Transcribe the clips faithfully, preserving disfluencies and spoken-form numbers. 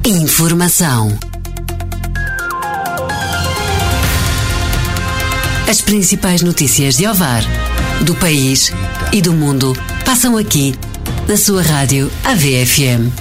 Informação. As principais notícias de Ovar, do país e do mundo passam aqui, na sua rádio A V F M.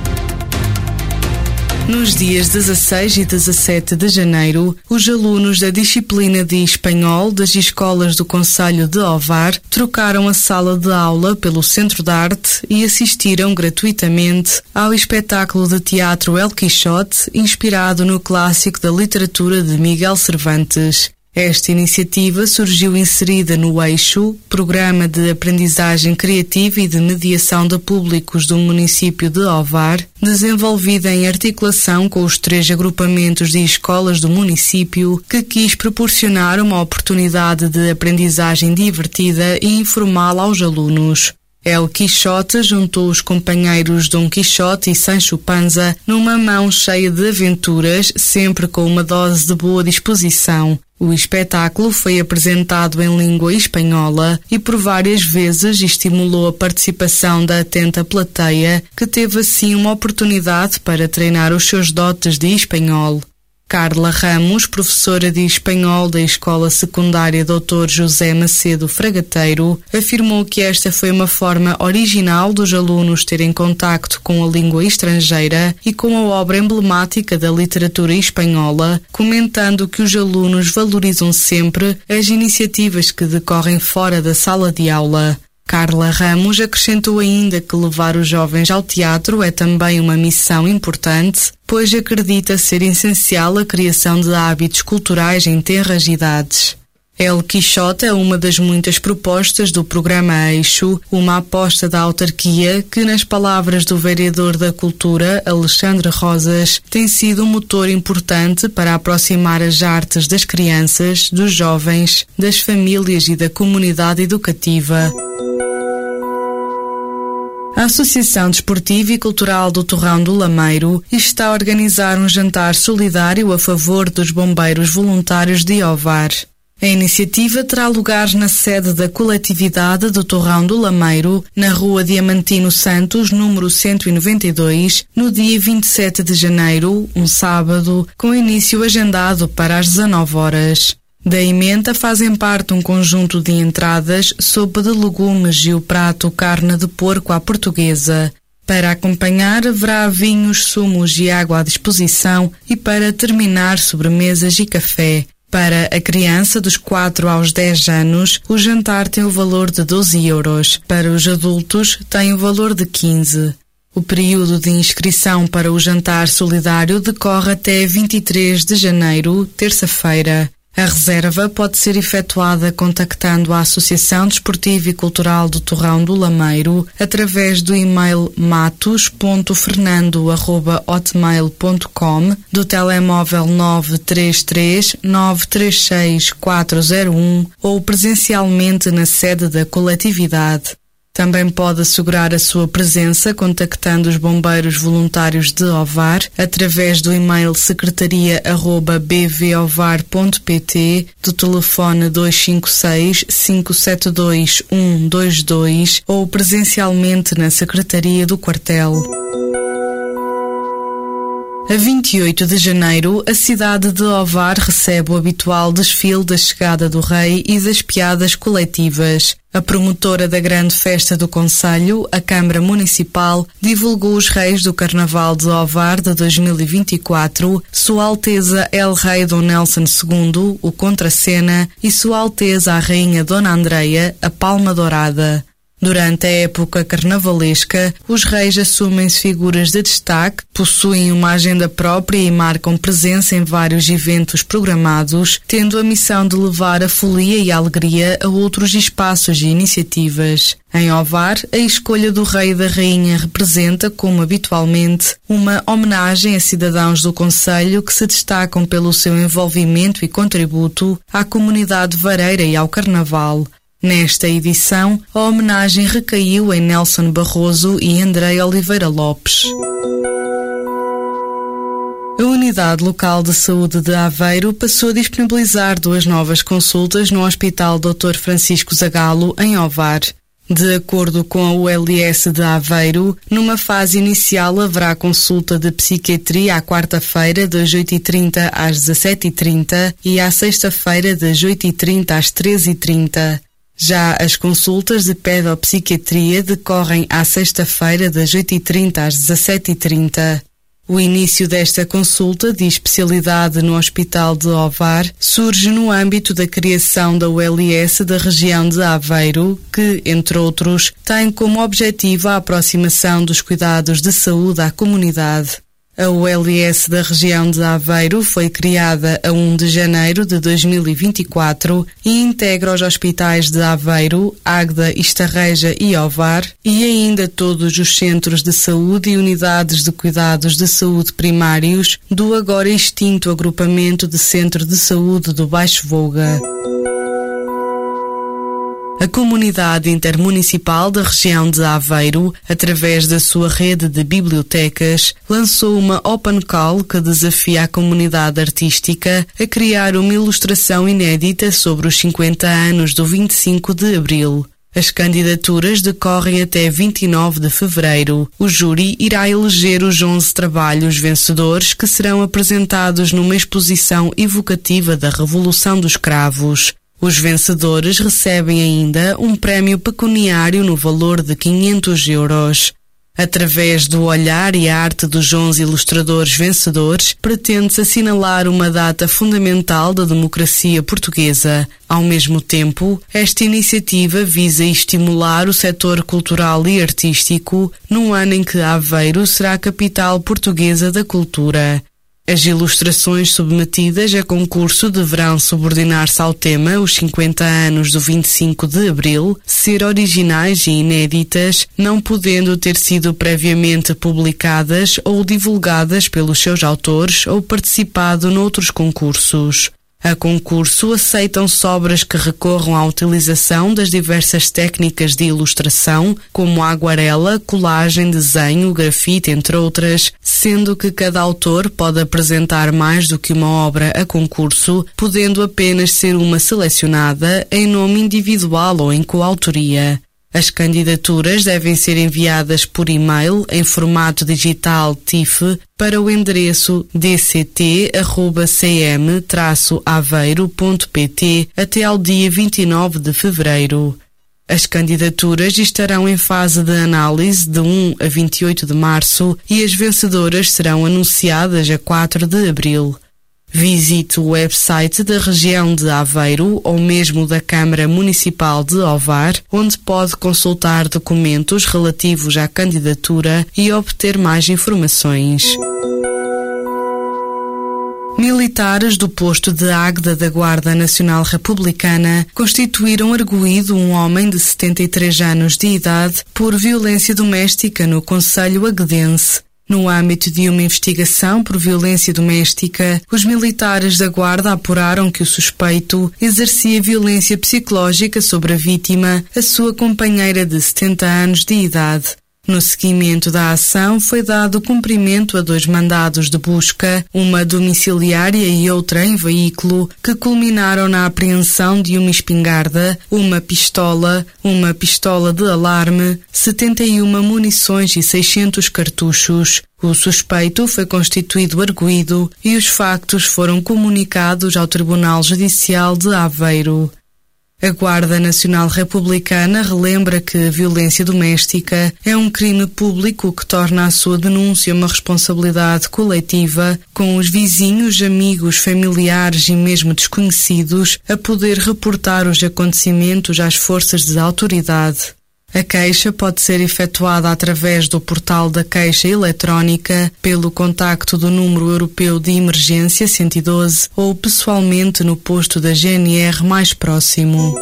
Nos dias dezasseis e dezassete de janeiro, os alunos da disciplina de Espanhol das escolas do concelho de Ovar trocaram a sala de aula pelo Centro de Arte e assistiram gratuitamente ao espetáculo de teatro El Quixote, inspirado no clássico da literatura de Miguel Cervantes. Esta iniciativa surgiu inserida no Eixo, Programa de Aprendizagem Criativa e de Mediação de Públicos do município de Ovar, desenvolvida em articulação com os três agrupamentos de escolas do município, que quis proporcionar uma oportunidade de aprendizagem divertida e informal aos alunos. El Quixote juntou os companheiros Dom Quixote e Sancho Panza numa mão cheia de aventuras, sempre com uma dose de boa disposição. O espetáculo foi apresentado em língua espanhola e por várias vezes estimulou a participação da atenta plateia, que teve assim uma oportunidade para treinar os seus dotes de espanhol. Carla Ramos, professora de espanhol da Escola Secundária doutor José Macedo Fragateiro, afirmou que esta foi uma forma original dos alunos terem contacto com a língua estrangeira e com a obra emblemática da literatura espanhola, comentando que os alunos valorizam sempre as iniciativas que decorrem fora da sala de aula. Carla Ramos acrescentou ainda que levar os jovens ao teatro é também uma missão importante, pois acredita ser essencial a criação de hábitos culturais em tenras idades. El Quixote é uma das muitas propostas do programa Eixo, uma aposta da autarquia que, nas palavras do vereador da Cultura, Alexandre Rosas, tem sido um motor importante para aproximar as artes das crianças, dos jovens, das famílias e da comunidade educativa. A Associação Desportiva e Cultural do Torrão do Lameiro está a organizar um jantar solidário a favor dos bombeiros voluntários de Ovar. A iniciativa terá lugar na sede da coletividade do Torrão do Lameiro, na Rua Diamantino Santos, número cento e noventa e dois, no dia vinte e sete de janeiro, um sábado, com início agendado para as dezanove horas. Da emenda fazem parte um conjunto de entradas, sopa de legumes e o prato carne de porco à portuguesa. Para acompanhar, haverá vinhos, sumos e água à disposição e para terminar, sobremesas e café. Para a criança dos quatro aos dez anos, o jantar tem o valor de doze euros. Para os adultos, tem o valor de quinze. O período de inscrição para o jantar solidário decorre até vinte e três de janeiro, terça-feira. A reserva pode ser efetuada contactando a Associação Desportiva e Cultural do Torrão do Lameiro através do e-mail matos ponto fernando arroba hotmail ponto com, do telemóvel nove três três nove três seis quatro zero um ou presencialmente na sede da coletividade. Também pode assegurar a sua presença contactando os bombeiros voluntários de Ovar através do e-mail secretaria arroba b v ovar ponto p t, do telefone dois cinco seis cinco sete dois um dois dois ou presencialmente na secretaria do quartel. A vinte e oito de janeiro, a cidade de Ovar recebe o habitual desfile da chegada do Rei e das piadas coletivas. A promotora da grande festa do concelho, a Câmara Municipal, divulgou os reis do Carnaval de Ovar de dois mil e vinte e quatro, Sua Alteza El Rei Dom Nelson segundo, o Contracena, e Sua Alteza a Rainha Dona Andreia, a Palma Dourada. Durante a época carnavalesca, os reis assumem-se figuras de destaque, possuem uma agenda própria e marcam presença em vários eventos programados, tendo a missão de levar a folia e a alegria a outros espaços e iniciativas. Em Ovar, a escolha do rei e da rainha representa, como habitualmente, uma homenagem a cidadãos do concelho que se destacam pelo seu envolvimento e contributo à comunidade vareira e ao carnaval. Nesta edição, a homenagem recaiu em Nelson Barroso e André Oliveira Lopes. A Unidade Local de Saúde de Aveiro passou a disponibilizar duas novas consultas no Hospital doutor Francisco Zagalo, em Ovar. De acordo com a U L S de Aveiro, numa fase inicial haverá consulta de psiquiatria à quarta-feira das oito e trinta às dezassete e trinta e à sexta-feira das oito e trinta às treze e trinta. Já as consultas de pedopsiquiatria decorrem à sexta-feira das oito e trinta às dezassete e trinta. O início desta consulta de especialidade no Hospital de Ovar surge no âmbito da criação da U L S da região de Aveiro, que, entre outros, tem como objetivo a aproximação dos cuidados de saúde à comunidade. A U L S da região de Aveiro foi criada a primeiro de janeiro de dois mil e vinte e quatro e integra os hospitais de Aveiro, Águeda, Estarreja e Ovar e ainda todos os centros de saúde e unidades de cuidados de saúde primários do agora extinto agrupamento de Centro de Saúde do Baixo Volga. A Comunidade Intermunicipal da região de Aveiro, através da sua rede de bibliotecas, lançou uma Open Call que desafia a comunidade artística a criar uma ilustração inédita sobre os cinquenta anos do vinte e cinco de abril. As candidaturas decorrem até vinte e nove de fevereiro. O júri irá eleger os onze trabalhos vencedores que serão apresentados numa exposição evocativa da Revolução dos Cravos. Os vencedores recebem ainda um prémio pecuniário no valor de quinhentos euros. Através do olhar e arte dos onze ilustradores vencedores, pretende-se assinalar uma data fundamental da democracia portuguesa. Ao mesmo tempo, esta iniciativa visa estimular o setor cultural e artístico num ano em que Aveiro será a capital portuguesa da cultura. As ilustrações submetidas a concurso deverão subordinar-se ao tema Os cinquenta anos do vinte e cinco de abril, ser originais e inéditas, não podendo ter sido previamente publicadas ou divulgadas pelos seus autores ou participado noutros concursos. A concurso aceitam-se obras que recorram à utilização das diversas técnicas de ilustração, como a aguarela, colagem, desenho, grafite, entre outras, sendo que cada autor pode apresentar mais do que uma obra a concurso, podendo apenas ser uma selecionada em nome individual ou em coautoria. As candidaturas devem ser enviadas por e-mail em formato digital T I F para o endereço d c t arroba c m traço aveiro ponto p t até ao dia vinte e nove de fevereiro. As candidaturas estarão em fase de análise de um a vinte e oito de março e as vencedoras serão anunciadas a quatro de abril. Visite o website da região de Aveiro ou mesmo da Câmara Municipal de Ovar, onde pode consultar documentos relativos à candidatura e obter mais informações. Militares do posto de Águeda da Guarda Nacional Republicana constituíram arguido um homem de setenta e três anos de idade por violência doméstica no concelho aguedense. No âmbito de uma investigação por violência doméstica, os militares da Guarda apuraram que o suspeito exercia violência psicológica sobre a vítima, a sua companheira de setenta anos de idade. No seguimento da ação, foi dado cumprimento a dois mandados de busca, uma domiciliária e outra em veículo, que culminaram na apreensão de uma espingarda, uma pistola, uma pistola de alarme, setenta e uma munições e seiscentos cartuchos. O suspeito foi constituído arguido e os factos foram comunicados ao Tribunal Judicial de Aveiro. A Guarda Nacional Republicana relembra que a violência doméstica é um crime público que torna a sua denúncia uma responsabilidade coletiva, com os vizinhos, amigos, familiares e mesmo desconhecidos a poder reportar os acontecimentos às forças de autoridade. A queixa pode ser efetuada através do portal da queixa eletrónica, pelo contacto do número europeu de emergência cento e doze ou pessoalmente no posto da G N R mais próximo.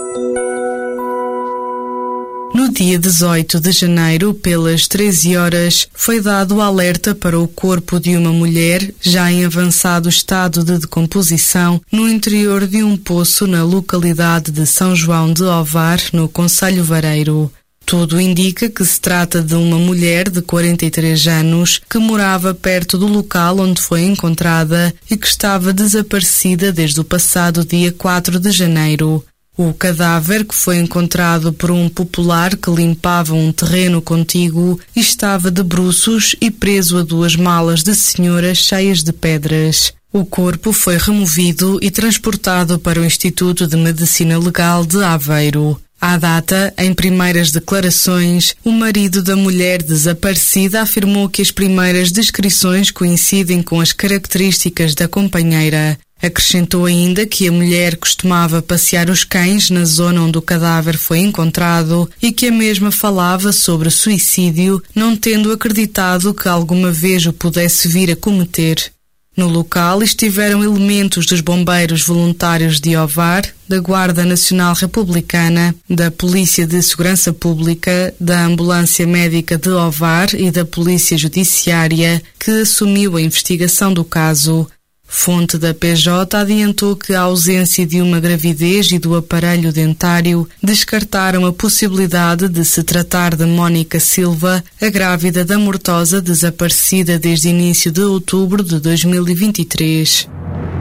No dia dezoito de janeiro, pelas treze horas, foi dado o alerta para o corpo de uma mulher, já em avançado estado de decomposição, no interior de um poço na localidade de São João de Ovar, no concelho Vareiro. Tudo indica que se trata de uma mulher de quarenta e três anos que morava perto do local onde foi encontrada e que estava desaparecida desde o passado dia quatro de janeiro. O cadáver, que foi encontrado por um popular que limpava um terreno contíguo, estava de bruços e preso a duas malas de senhora cheias de pedras. O corpo foi removido e transportado para o Instituto de Medicina Legal de Aveiro. À data, em primeiras declarações, o marido da mulher desaparecida afirmou que as primeiras descrições coincidem com as características da companheira. Acrescentou ainda que a mulher costumava passear os cães na zona onde o cadáver foi encontrado e que a mesma falava sobre suicídio, não tendo acreditado que alguma vez o pudesse vir a cometer. No local estiveram elementos dos bombeiros voluntários de Ovar, da Guarda Nacional Republicana, da Polícia de Segurança Pública, da Ambulância Médica de Ovar e da Polícia Judiciária, que assumiu a investigação do caso. Fonte da P J adiantou que a ausência de uma gravidez e do aparelho dentário descartaram a possibilidade de se tratar de Mónica Silva, a grávida da mortosa desaparecida desde início de outubro de dois mil e vinte e três.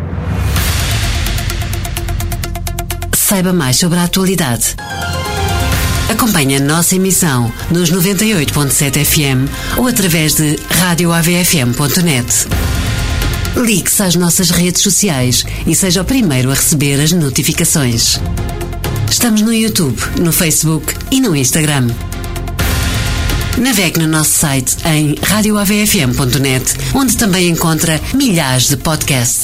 Saiba mais sobre a atualidade. Acompanhe a nossa emissão nos noventa e oito ponto sete F M ou através de rádio A V F M ponto net. Ligue-se às nossas redes sociais e seja o primeiro a receber as notificações. Estamos no YouTube, no Facebook e no Instagram. Navegue no nosso site em rádio A V F M ponto net, onde também encontra milhares de podcasts.